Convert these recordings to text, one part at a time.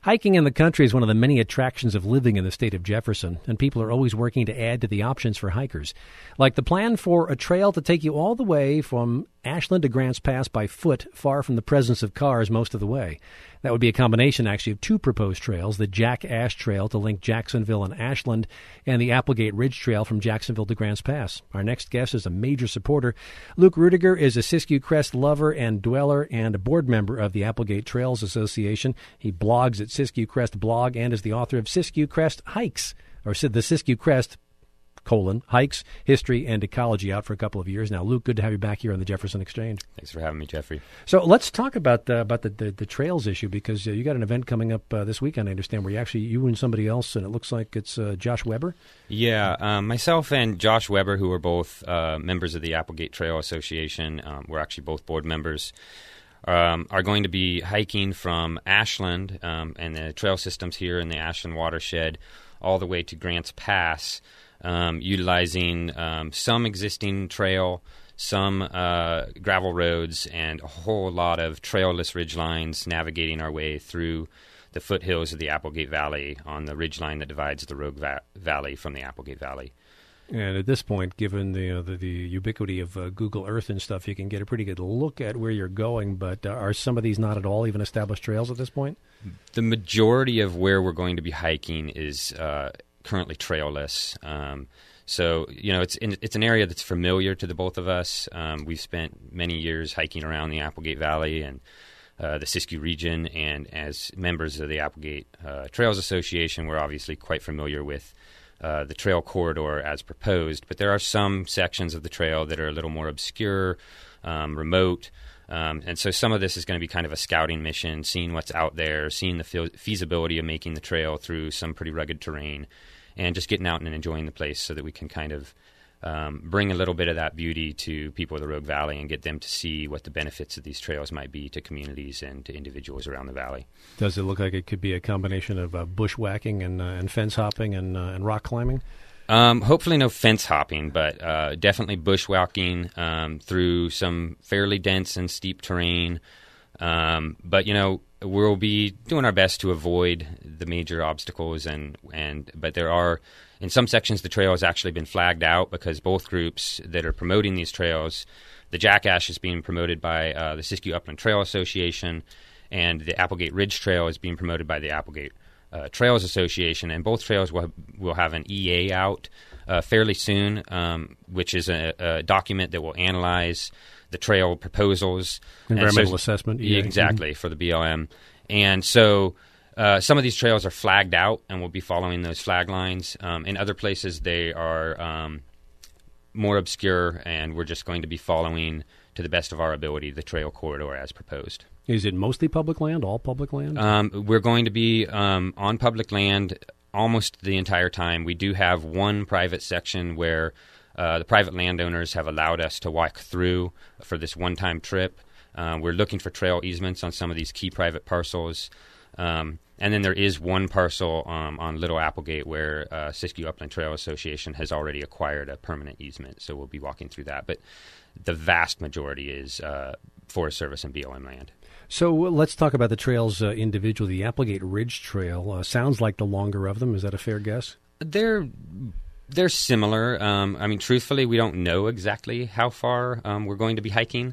Hiking in the country is one of the many attractions of living in the state of Jefferson, and people are always working to add to the options for hikers. Like the plan for a trail to take you all the way from Ashland to Grants Pass by foot, far from the presence of cars most of the way. That would be a combination, actually, of two proposed trails, the Jack Ash Trail to link Jacksonville and Ashland, and the Applegate Ridge Trail from Jacksonville to Grants Pass. Our next guest is a major supporter. Luke Rudiger is a Siskiyou Crest lover and dweller and a board member of the Applegate Trails Association. He blogs at Siskiyou Crest Blog and is the author of Siskiyou Crest Hikes, or the Siskiyou Crest, Hikes, History, and Ecology, out for a couple of years now. Luke, good to have you back here on the Jefferson Exchange. Thanks for having me, Jeffrey. So let's talk about the trails issue, because you got an event coming up this weekend, I understand, where you and somebody else, and it looks like it's Josh Weber? Yeah, myself and Josh Weber, who are both members of the Applegate Trail Association, we're actually both board members, are going to be hiking from Ashland and the trail systems here in the Ashland watershed all the way to Grants Pass, utilizing some existing trail, some gravel roads, and a whole lot of trailless ridgelines, navigating our way through the foothills of the Applegate Valley on the ridgeline that divides the Rogue Valley from the Applegate Valley. And at this point, given the ubiquity of Google Earth and stuff, you can get a pretty good look at where you're going, but are some of these not at all even established trails at this point? The majority of where we're going to be hiking is currently trailless. So, it's an area that's familiar to the both of us. We've spent many years hiking around the Applegate Valley and the Siskiyou region, and as members of the Applegate Trails Association, we're obviously quite familiar with the trail corridor as proposed. But there are some sections of the trail that are a little more obscure, remote, and so some of this is going to be kind of a scouting mission, seeing what's out there, seeing the feasibility of making the trail through some pretty rugged terrain, and just getting out and enjoying the place so that we can kind of bring a little bit of that beauty to people of the Rogue Valley and get them to see what the benefits of these trails might be to communities and to individuals around the valley. Does it look like it could be a combination of bushwhacking and fence hopping and rock climbing? Hopefully no fence hopping, but definitely bushwhacking through some fairly dense and steep terrain. But we'll be doing our best to avoid the major obstacles, but there are, in some sections, the trail has actually been flagged out because both groups that are promoting these trails, the Jack Ash is being promoted by the Siskiyou Upland Trail Association, and the Applegate Ridge Trail is being promoted by the Applegate Trails Association, and both trails will have an EA out fairly soon, which is a document that will analyze the trail proposals. Environmental assessment. EA. Exactly, for the BLM. And so some of these trails are flagged out, and we'll be following those flag lines. In other places, they are more obscure, and we're just going to be following, to the best of our ability, the trail corridor as proposed. Is it mostly public land, all public land? We're going to be on public land almost the entire time. We do have one private section where the private landowners have allowed us to walk through for this one-time trip. We're looking for trail easements on some of these key private parcels. And then there is one parcel on Little Applegate where Siskiyou Upland Trail Association has already acquired a permanent easement, so we'll be walking through that. But the vast majority is Forest Service and BLM land. So let's talk about the trails individually. The Applegate Ridge Trail sounds like the longer of them. Is that a fair guess? They're similar. Truthfully, we don't know exactly how far we're going to be hiking.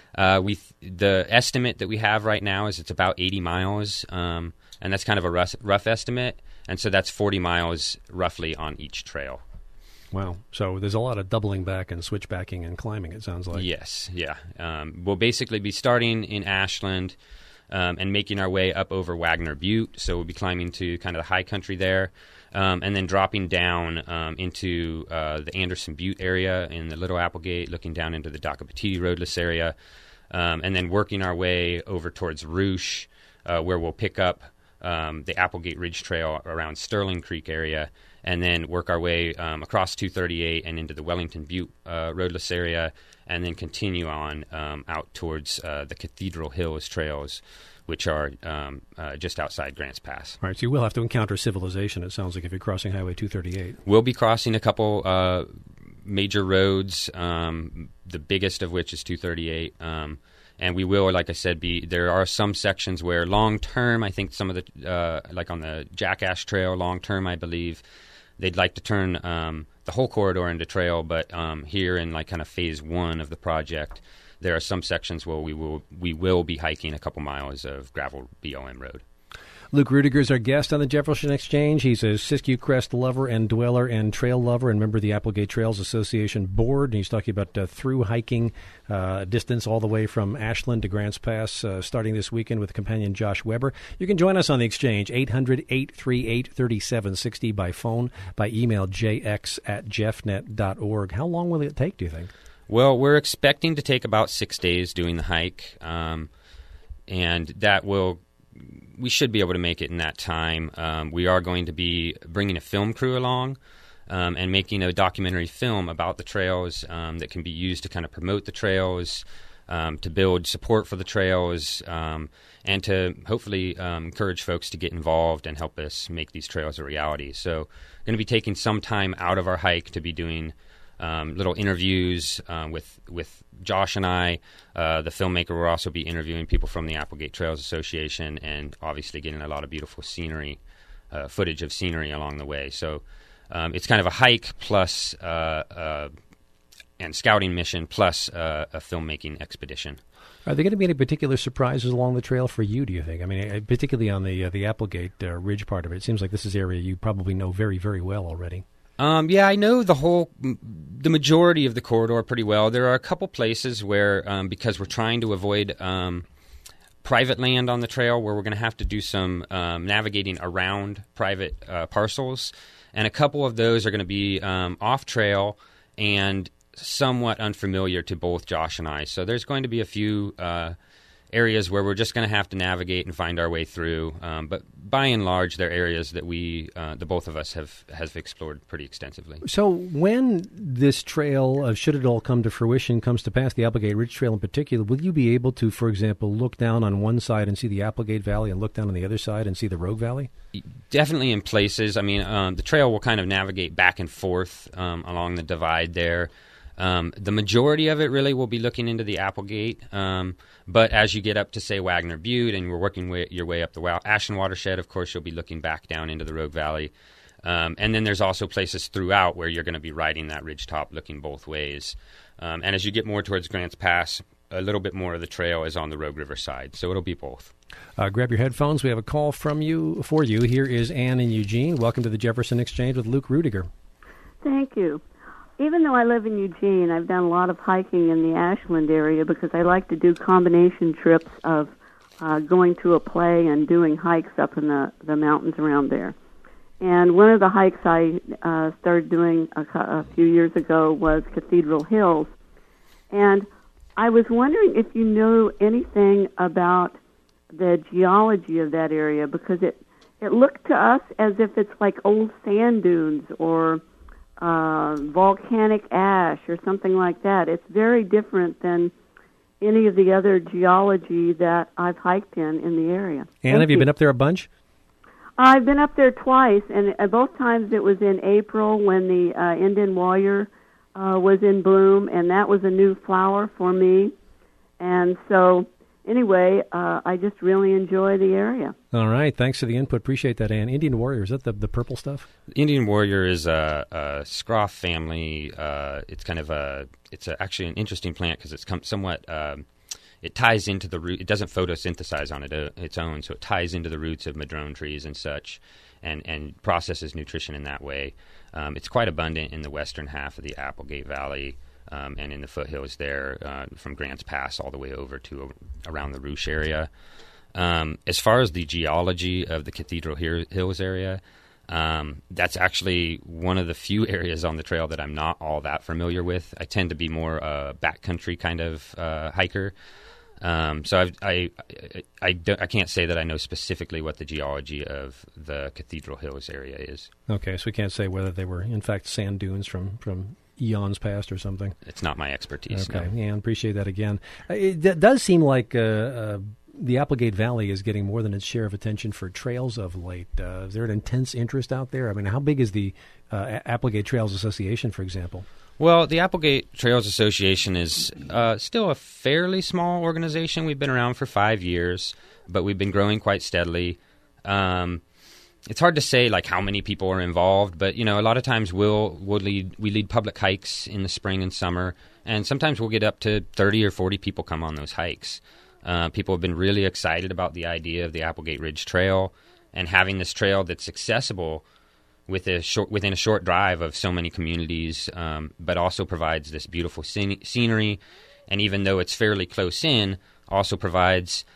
The estimate that we have right now is it's about 80 miles, and that's kind of a rough estimate. And so that's 40 miles roughly on each trail. Wow. So there's a lot of doubling back and switchbacking and climbing, it sounds like. Yes, yeah. We'll basically be starting in Ashland and making our way up over Wagner Butte. So we'll be climbing to kind of the high country there, and then dropping down into the Anderson Butte area in the Little Applegate, looking down into the Dakapatiti roadless area, and then working our way over towards Roosh, where we'll pick up the Applegate Ridge Trail around Sterling Creek area, and then work our way across 238 and into the Wellington Butte roadless area, and then continue on out towards the Cathedral Hills trails, which are just outside Grants Pass. All right, so you will have to encounter civilization, it sounds like, if you're crossing Highway 238. We'll be crossing a couple major roads, the biggest of which is 238, And we will, like I said, there are some sections where long term, I think some of the, like on the Jackass Trail, long term, I believe, they'd like to turn the whole corridor into trail. But here in like kind of phase 1 of the project, there are some sections where we will be hiking a couple miles of gravel BLM road. Luke Rudiger is our guest on the Jefferson Exchange. He's a Siskiyou Crest lover and dweller and trail lover and member of the Applegate Trails Association board. And he's talking about through hiking distance all the way from Ashland to Grants Pass starting this weekend with companion Josh Weber. You can join us on the Exchange, 800-838-3760 by phone, by email, jx@jeffnet.org. How long will it take, do you think? Well, we're expecting to take about 6 days doing the hike, and we should be able to make it in that time. We are going to be bringing a film crew along and making a documentary film about the trails that can be used to kind of promote the trails, to build support for the trails, and to hopefully encourage folks to get involved and help us make these trails a reality. So we're going to be taking some time out of our hike to be doing little interviews with Josh and I. The filmmaker will also be interviewing people from the Applegate Trails Association, and obviously getting a lot of beautiful scenery, footage of scenery along the way. So it's kind of a hike plus and scouting mission plus a filmmaking expedition. Are there going to be any particular surprises along the trail for you, do you think? I mean, particularly on the Applegate Ridge part of it. It seems like this is an area you probably know very, very well already. Yeah, I know the majority of the corridor pretty well. There are a couple places where, because we're trying to avoid private land on the trail, where we're going to have to do some navigating around private parcels. And a couple of those are going to be off trail and somewhat unfamiliar to both Josh and I. So there's going to be a few areas where we're just going to have to navigate and find our way through. But by and large, they're areas that the both of us have explored pretty extensively. So when this trail, should it all come to fruition, comes to pass, the Applegate Ridge Trail in particular, will you be able to, for example, look down on one side and see the Applegate Valley and look down on the other side and see the Rogue Valley? Definitely in places. I mean, the trail will kind of navigate back and forth along the divide there. The majority of it really will be looking into the Applegate, but as you get up to, say, Wagner Butte, and we're working your way up the Ashland watershed, of course, you'll be looking back down into the Rogue Valley. And then there's also places throughout where you're going to be riding that ridgetop looking both ways. And as you get more towards Grants Pass, a little bit more of the trail is on the Rogue River side, so it'll be both. Grab your headphones. We have a call for you. Here is Ann in Eugene. Welcome to the Jefferson Exchange with Luke Rudiger. Thank you. Even though I live in Eugene, I've done a lot of hiking in the Ashland area because I like to do combination trips of going to a play and doing hikes up in the mountains around there. And one of the hikes I started doing a few years ago was Cathedral Hills. And I was wondering if you know anything about the geology of that area, because it looked to us as if it's like old sand dunes or volcanic ash or something like that. It's very different than any of the other geology that I've hiked in the area. Ann, have you been up there a bunch? I've been up there twice, and both times it was in April when the Indian warrior was in bloom, and that was a new flower for me. And so, anyway, I just really enjoy the area. All right. Thanks for the input. Appreciate that, Ann. Indian warrior, is that the purple stuff? Indian warrior is a scroff family. It's kind of actually an interesting plant because it's somewhat it ties into the root. It doesn't photosynthesize on its own, so it ties into the roots of madrone trees and such, and processes nutrition in that way. It's quite abundant in the western half of the Applegate Valley. And in the foothills there, from Grants Pass all the way over to around the Rouge area. As far as the geology of the Cathedral Hills area, that's actually one of the few areas on the trail that I'm not all that familiar with. I tend to be more a backcountry kind of hiker. So I can't say that I know specifically what the geology of the Cathedral Hills area is. Okay, so we can't say whether they were, in fact, sand dunes from eons past or something. It's not my expertise. Okay, no. yeah, appreciate that again. It does seem like the Applegate Valley is getting more than its share of attention for trails of late. Is there an intense interest out there? I mean, how big is the Applegate Trails Association, for example? Well, the Applegate Trails Association is still a fairly small organization. We've been around for 5 years, but we've been growing quite steadily. It's hard to say like how many people are involved, but a lot of times we lead public hikes in the spring and summer, and sometimes we'll get up to 30 or 40 people come on those hikes. People have been really excited about the idea of the Applegate Ridge Trail and having this trail that's accessible within a short drive of so many communities, but also provides this beautiful scenery, and even though it's fairly close in, also provides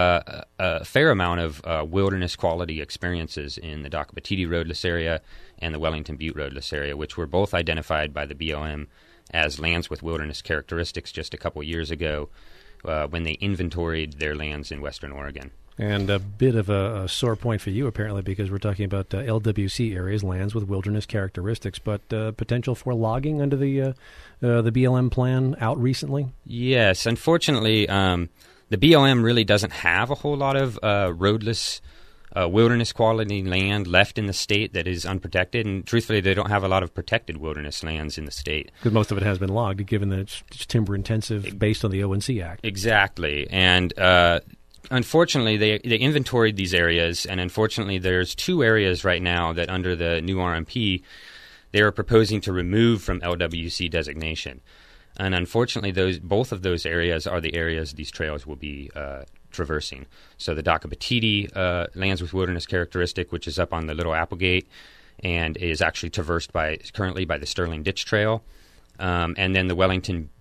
a fair amount of wilderness quality experiences in the Dakapatiti roadless area and the Wellington Butte roadless area, which were both identified by the BLM as lands with wilderness characteristics just a couple years ago when they inventoried their lands in western Oregon. And a bit of a sore point for you, apparently, because we're talking about LWC areas, lands with wilderness characteristics, but potential for logging under the BLM plan out recently? Yes. Unfortunately, the BLM really doesn't have a whole lot of roadless wilderness quality land left in the state that is unprotected, and truthfully, they don't have a lot of protected wilderness lands in the state. Because most of it has been logged, given that it's timber intensive based on the ONC Act. Exactly. And unfortunately, they inventoried these areas, and unfortunately, there's 2 areas right now that under the new RMP, they are proposing to remove from LWC designation. And unfortunately, both of those areas are the areas these trails will be traversing. So the Dakapatiti lands with wilderness characteristic, which is up on the Little Applegate, and is actually traversed currently by the Sterling Ditch Trail, and then the Wellington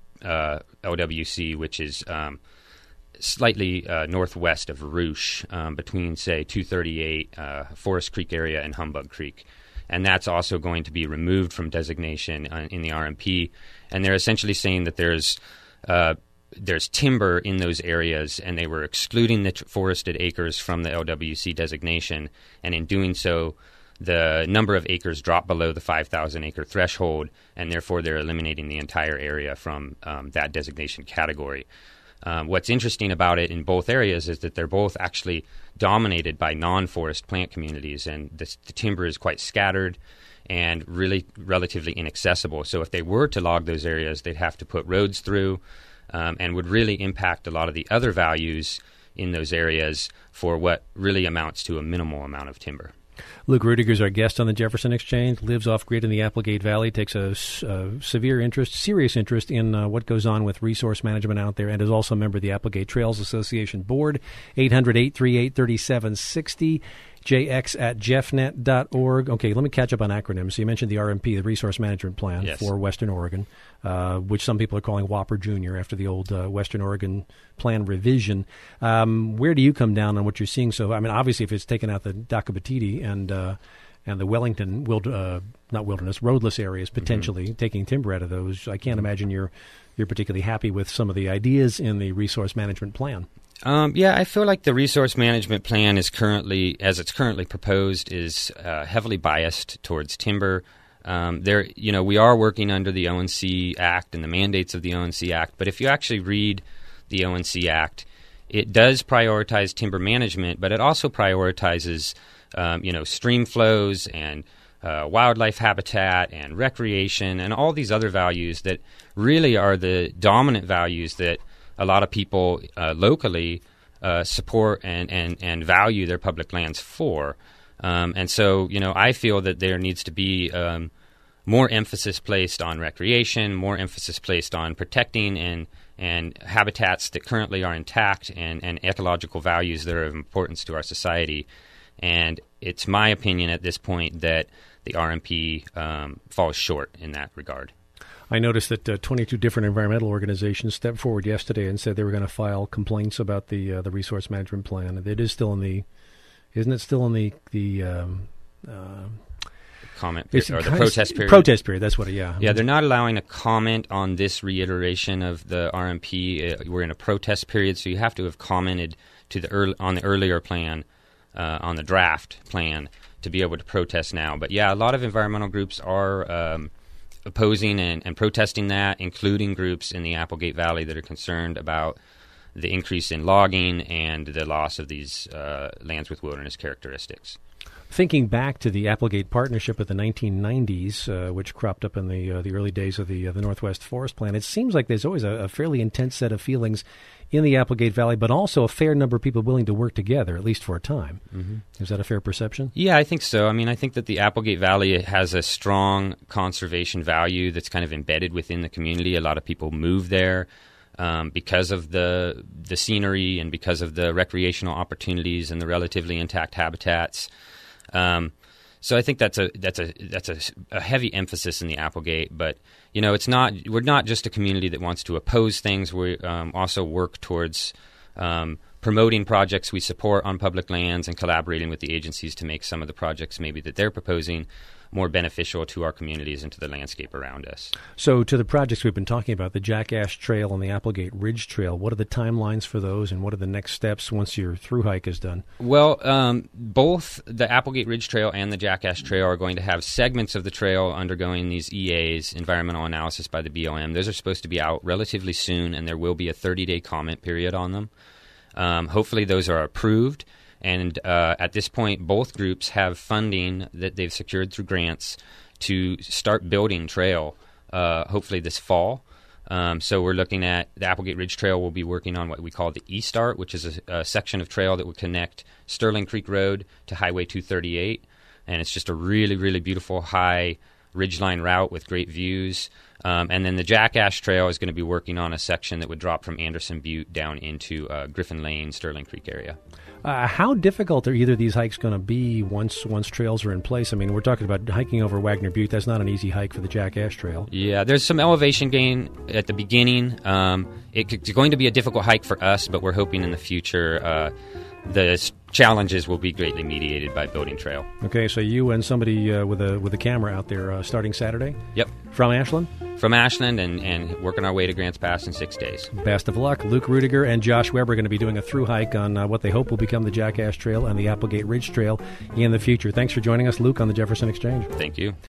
LWC, which is slightly northwest of Rouge, between, say, 238, Forest Creek area, and Humbug Creek. And that's also going to be removed from designation in the RMP. And they're essentially saying that there's timber in those areas, and they were excluding the forested acres from the LWC designation. And in doing so, the number of acres dropped below the 5,000 acre threshold, and therefore they're eliminating the entire area from that designation category. What's interesting about it in both areas is that they're both actually dominated by non-forest plant communities, and the timber is quite scattered and really relatively inaccessible. So if they were to log those areas, they'd have to put roads through and would really impact a lot of the other values in those areas for what really amounts to a minimal amount of timber. Luke Rudiger is our guest on the Jefferson Exchange, lives off-grid in the Applegate Valley, takes a serious interest in what goes on with resource management out there, and is also a member of the Applegate Trails Association Board. 800-838-3760, jx@jeffnet.org. Okay, let me catch up on acronyms. So you mentioned the RMP, the Resource Management Plan, yes, for Western Oregon, which some people are calling Whopper Jr. after the old Western Oregon plan revision. Where do you come down on what you're seeing? So, I mean, obviously, if it's taken out the Dakapatiti and the Wellington roadless areas, potentially taking timber out of those, I can't imagine you're particularly happy with some of the ideas in the Resource Management Plan. Yeah, I feel like the resource management plan is currently proposed, is heavily biased towards timber. We are working under the ONC Act and the mandates of the ONC Act, but if you actually read the ONC Act, it does prioritize timber management, but it also prioritizes, stream flows and wildlife habitat and recreation and all these other values that really are the dominant values that a lot of people locally support and value their public lands for. And so, I feel that there needs to be more emphasis placed on recreation, more emphasis placed on protecting and habitats that currently are intact and ecological values that are of importance to our society. And it's my opinion at this point that the RMP falls short in that regard. I noticed that 22 different environmental organizations stepped forward yesterday and said they were going to file complaints about the resource management plan. It is still in the, isn't it still in the comment period, or the protest period? Protest period, that's what it, yeah. Yeah, they're not allowing a comment on this reiteration of the RMP. We're in a protest period, so you have to have commented on the earlier plan, on the draft plan, to be able to protest now. But yeah, a lot of environmental groups are opposing and protesting that, including groups in the Applegate Valley that are concerned about the increase in logging and the loss of these lands with wilderness characteristics. Thinking back to the Applegate Partnership of the 1990s, which cropped up in the early days of the Northwest Forest Plan, it seems like there's always a fairly intense set of feelings in the Applegate Valley, but also a fair number of people willing to work together, at least for a time. Mm-hmm. Is that a fair perception? Yeah, I think so. I mean, I think that the Applegate Valley has a strong conservation value that's kind of embedded within the community. A lot of people move there because of the scenery and because of the recreational opportunities and the relatively intact habitats. So I think that's a heavy emphasis in the Applegate, but we're not just a community that wants to oppose things. We also work towards promoting projects we support on public lands and collaborating with the agencies to make some of the projects maybe that they're proposing more beneficial to our communities and to the landscape around us. So to the projects we've been talking about, the Jackass Trail and the Applegate Ridge Trail, what are the timelines for those, and what are the next steps once your through hike is done? Well, both the Applegate Ridge Trail and the Jackass Trail are going to have segments of the trail undergoing these EAs, environmental analysis by the BLM. Those are supposed to be out relatively soon, and there will be a 30-day comment period on them. Hopefully those are approved. And at this point, both groups have funding that they've secured through grants to start building trail, hopefully this fall. So we're looking at the Applegate Ridge Trail. We'll be working on what we call the E-Start, which is a section of trail that would connect Sterling Creek Road to Highway 238. And it's just a really, really beautiful high ridgeline route with great views. And then the Jackass Trail is going to be working on a section that would drop from Anderson Butte down into Griffin Lane, Sterling Creek area. How difficult are either of these hikes going to be once trails are in place? I mean, we're talking about hiking over Wagner Butte. That's not an easy hike for the Jackass Trail. Yeah, there's some elevation gain at the beginning. It's going to be a difficult hike for us, but we're hoping in the future the challenges will be greatly mediated by building trail. Okay, so you and somebody with a camera out there starting Saturday? Yep. From Ashland? From Ashland and working our way to Grants Pass in 6 days. Best of luck. Luke Rudiger and Josh Weber are going to be doing a through hike on what they hope will become the Jackass Trail and the Applegate Ridge Trail in the future. Thanks for joining us, Luke, on the Jefferson Exchange. Thank you.